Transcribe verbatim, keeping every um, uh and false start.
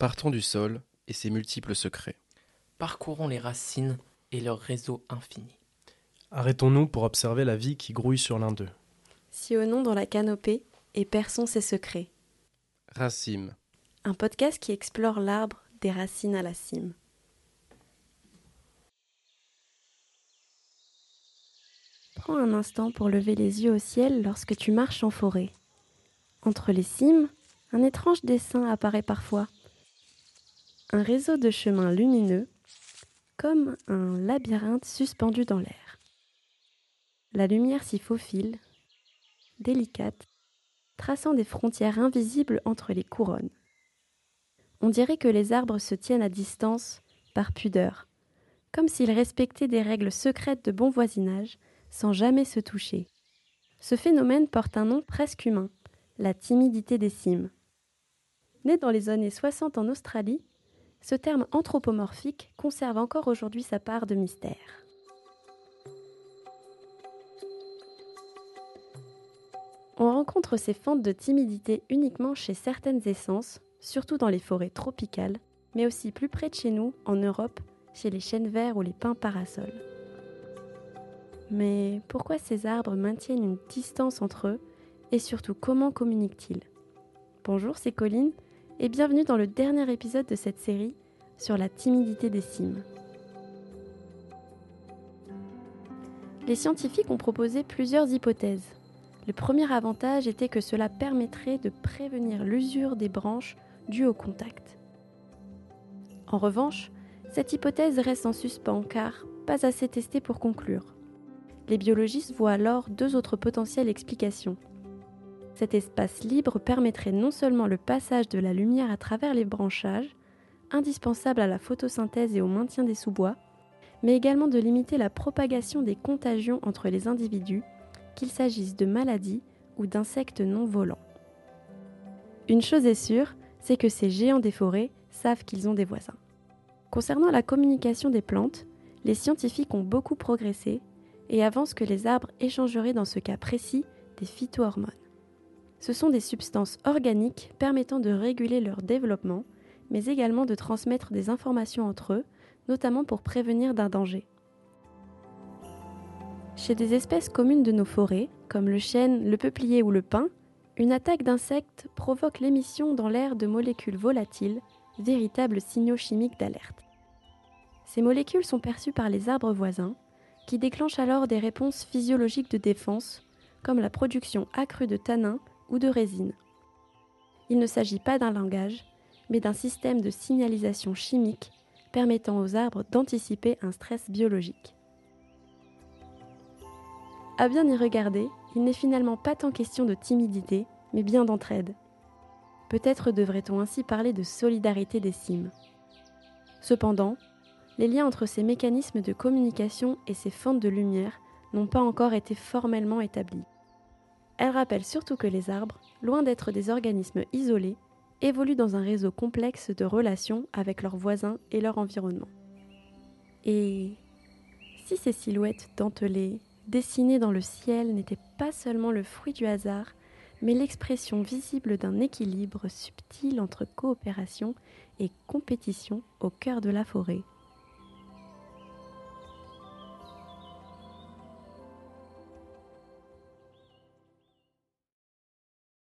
Partons du sol et ses multiples secrets. Parcourons les racines et leur réseau infini. Arrêtons-nous pour observer la vie qui grouille sur l'un d'eux. Sillonnons dans la canopée et perçons ses secrets. Racine. Un podcast qui explore l'arbre des racines à la cime. Prends un instant pour lever les yeux au ciel lorsque tu marches en forêt. Entre les cimes, un étrange dessin apparaît parfois. Un réseau de chemins lumineux, comme un labyrinthe suspendu dans l'air. La lumière s'y faufile, délicate, traçant des frontières invisibles entre les couronnes. On dirait que les arbres se tiennent à distance par pudeur, comme s'ils respectaient des règles secrètes de bon voisinage sans jamais se toucher. Ce phénomène porte un nom presque humain, la timidité des cimes. Né dans les années soixante en Australie, ce terme anthropomorphique conserve encore aujourd'hui sa part de mystère. On rencontre ces fentes de timidité uniquement chez certaines essences, surtout dans les forêts tropicales, mais aussi plus près de chez nous, en Europe, chez les chênes verts ou les pins parasols. Mais pourquoi ces arbres maintiennent une distance entre eux et surtout comment communiquent-ils ? Bonjour, c'est Colline et bienvenue dans le dernier épisode de cette série sur la timidité des cimes. Les scientifiques ont proposé plusieurs hypothèses. Le premier avantage était que cela permettrait de prévenir l'usure des branches due au contact. En revanche, cette hypothèse reste en suspens car pas assez testée pour conclure. Les biologistes voient alors deux autres potentielles explications. Cet espace libre permettrait non seulement le passage de la lumière à travers les branchages, indispensable à la photosynthèse et au maintien des sous-bois, mais également de limiter la propagation des contagions entre les individus, qu'il s'agisse de maladies ou d'insectes non volants. Une chose est sûre, c'est que ces géants des forêts savent qu'ils ont des voisins. Concernant la communication des plantes, les scientifiques ont beaucoup progressé et avancent que les arbres échangeraient dans ce cas précis des phytohormones. Ce sont des substances organiques permettant de réguler leur développement, mais également de transmettre des informations entre eux, notamment pour prévenir d'un danger. Chez des espèces communes de nos forêts, comme le chêne, le peuplier ou le pin, une attaque d'insectes provoque l'émission dans l'air de molécules volatiles, véritables signaux chimiques d'alerte. Ces molécules sont perçues par les arbres voisins, qui déclenchent alors des réponses physiologiques de défense, comme la production accrue de tanins ou de résine. Il ne s'agit pas d'un langage, mais d'un système de signalisation chimique permettant aux arbres d'anticiper un stress biologique. À bien y regarder, il n'est finalement pas tant question de timidité, mais bien d'entraide. Peut-être devrait-on ainsi parler de solidarité des cimes. Cependant, les liens entre ces mécanismes de communication et ces fentes de lumière n'ont pas encore été formellement établis. Elles rappellent surtout que les arbres, loin d'être des organismes isolés, évoluent dans un réseau complexe de relations avec leurs voisins et leur environnement. Et si ces silhouettes dentelées, dessinées dans le ciel, n'étaient pas seulement le fruit du hasard, mais l'expression visible d'un équilibre subtil entre coopération et compétition au cœur de la forêt ?